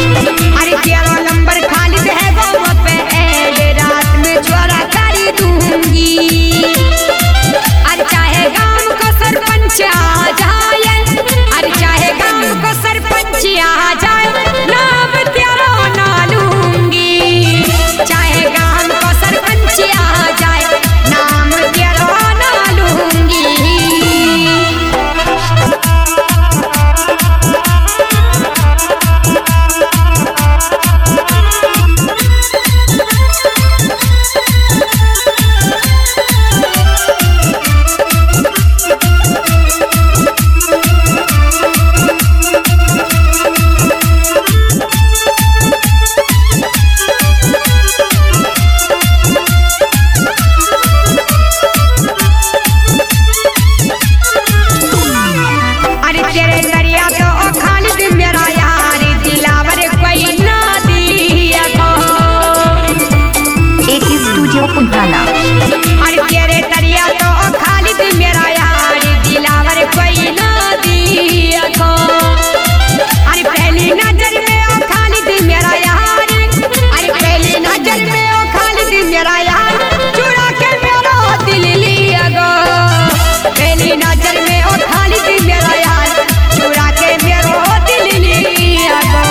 अरे 13 नंबर खालिद है वो पे ऐड, रात में छोरा करी दूंगी। अरे चाहे गांव को सरपंच आ जाए, अरे चाहे गांव को सरपंच आ जाए, नाम तेरा ना लूंगी। चाहे गांव को सरपंच आ जाए, नाम तेरा ना लूंगी। अरे तेरे तरिया तो खालिद मेरा यार, दिलावर कोई ना दिया को। अरे पहली नजर में ओ खालिद मेरा यार, अरे पहली नजर में ओ खालिद मेरा यार, चुरा के मेरा दिल लिया गो। पहली नजर में ओ खालिद मेरा यार, चुरा के मेरा दिल लिया गो।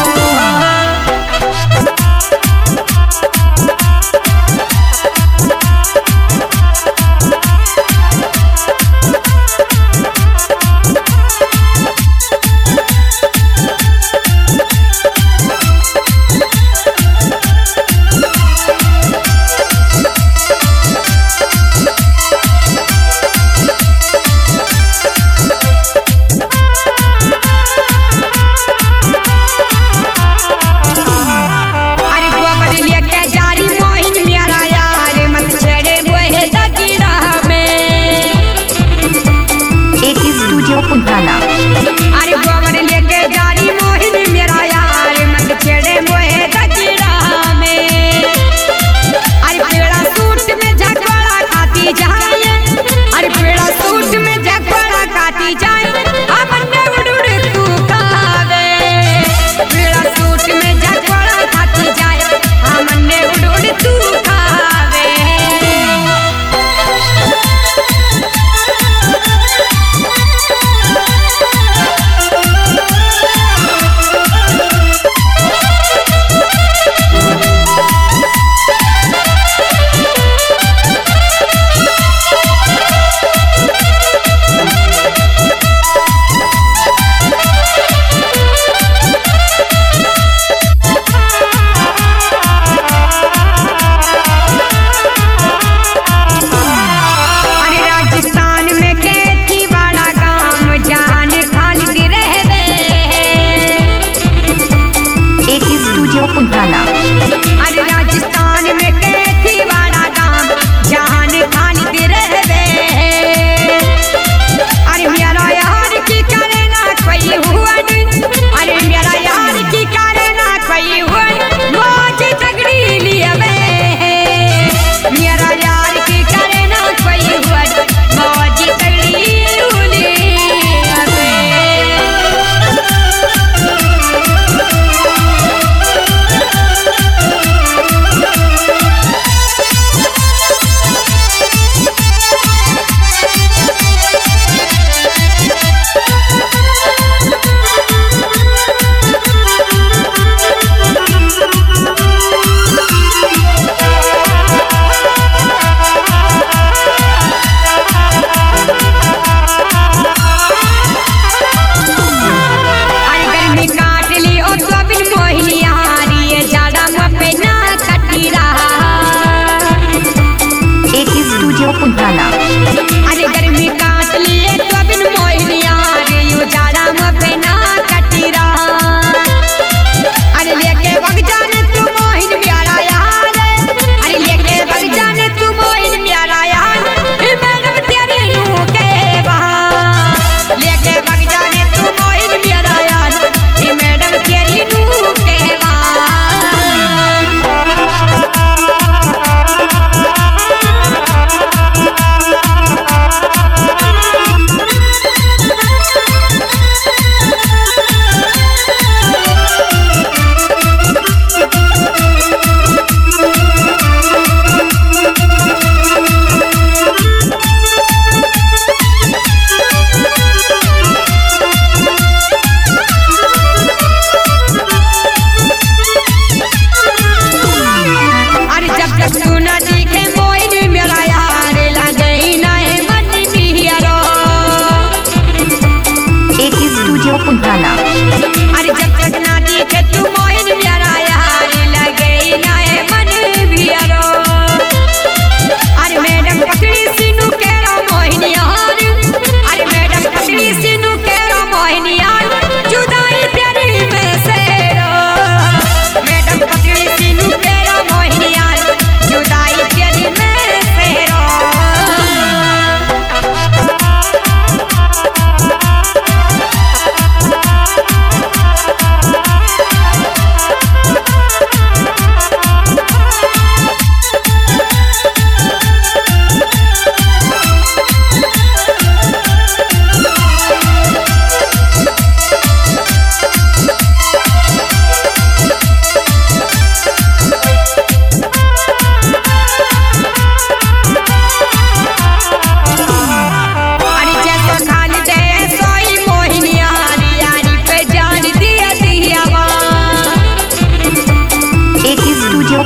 अरे गोबर लेके जारी मोहिन मेरा यार, मत छेड़े मोहे दजरा में। अरे पेड़ा सूट में झगड़ा खाती जाए, अरे पेड़ा सूट में झगड़ा खाती जाए, हमने उड़ तू खावे। पेड़ा सूट में झगड़ा खाती जाए, हमने उड़ तू खावे। अरे राजस्थान में कैथी वाला गांव, जहान खालिद रहवे। अरे मेरा यार की करे ना कोई हुआ, अरे मेरा यार की करे ना कोई हुआ, मौज तगड़ी लियावे। मेरा यार की करे ना कोई हुआ, मौज तगड़ी लियावे।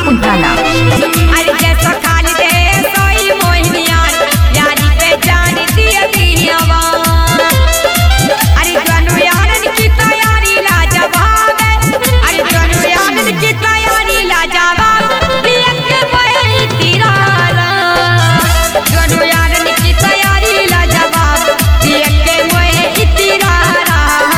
पुंठाला। अरे जैसा खाली दे सोई मोहिनियार यारी पे जान दिया दियावा। अरे दोनों यारन की तैयारी लाजवाब है। अरे दोनों यारन की तैयारी लाजवाब दिया के वही तिरारा। दोनों यारन की तैयारी लाजवाब दिया के वही तिरारा।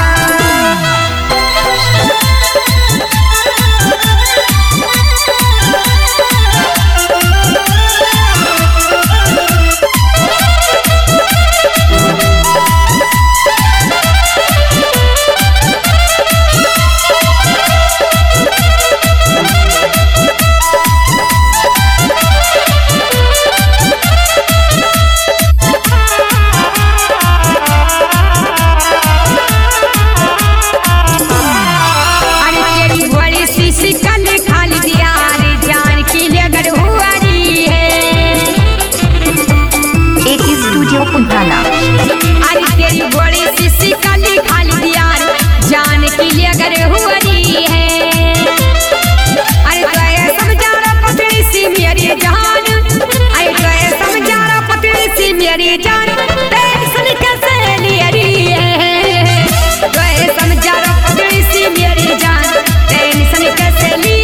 पुंठाला। अरे तेरी बड़ी सी काली खाली दियार जान की लिए अगर हुई है। अरे तो ये समझा रहा पतली सी मेरी जान। अरे तो ये समझा रहा पतली सी मेरी जान टेंशन कैसे ले रही है। तो ये समझा रहा पतली सी मेरी जान टेंशन कैसे ले